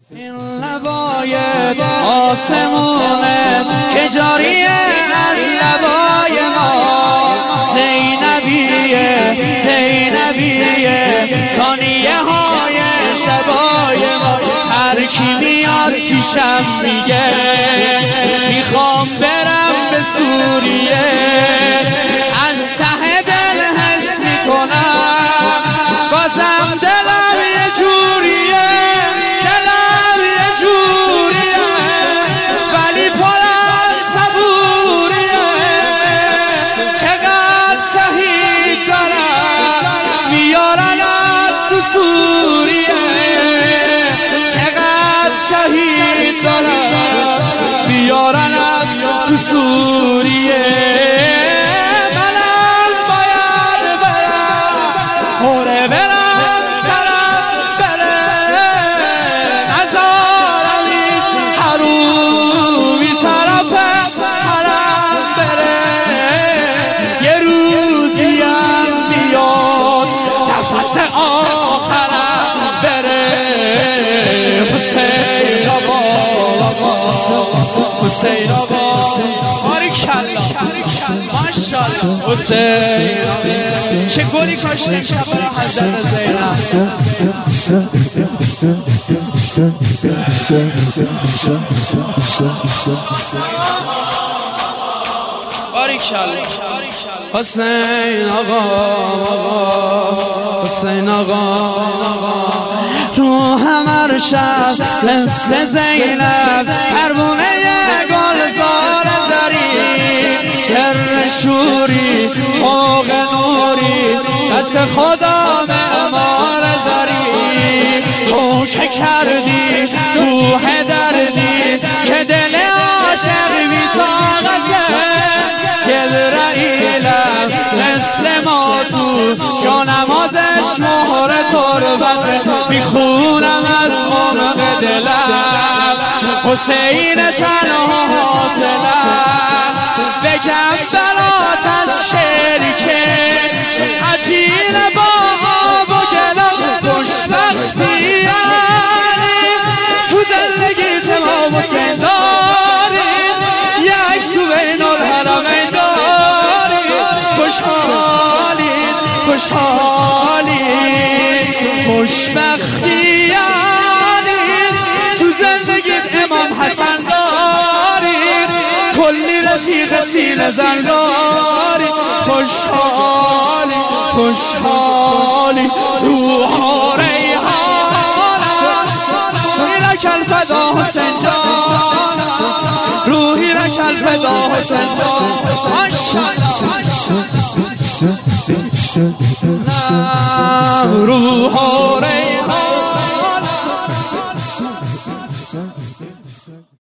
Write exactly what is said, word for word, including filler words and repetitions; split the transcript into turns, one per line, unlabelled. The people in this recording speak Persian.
این لبای آسمونه که جاریه از لبای ما، زینبیه زینبیه ثانیه های شبای ما. هر کی میاد پیشم میگه میخوام برم به سوریه، از ته دل حس میکنم بازم دلم یه جوریه، دلم یه جوریه ولی پر از صبوریه. چقدر شهید دارم میارن از تو سوریه، چقدر شهید دارم میارن از تو سوریه. حسین آقا باریکالله ماشاءالله. حسین چه گلی کاشتیم شب را حضرت زینب. باریکالله حسین آقا حسین آقا رو همر شب مثل زینب پروانه گلزار زری، سر شوری فوق نوری دست خدا معمار زری. تو چه کردی روح دردی که دل عاشق بی طاقته، گل رئیلم مثل ما تو یا نمازش مهر تربته. میخونم از عمق دلم حسین تنها حاصلم، بگم بلات از شرکه عجیل با آب و گلم خوشبختی یعنی تو زندگی تمام حسین داریم، یک سو بین الحرمین داریم. خوشحالی خوشحالی خوشبختی یعنی تو زندگی امام حسن داریم، کلی رفیق سینه زن داریم. خوشحالی خوشحالی روح و ریحانم، روحی لک الفدا حسین جان، روحی لک الفدا حسین جان. ماشاءالله روح و ریحانم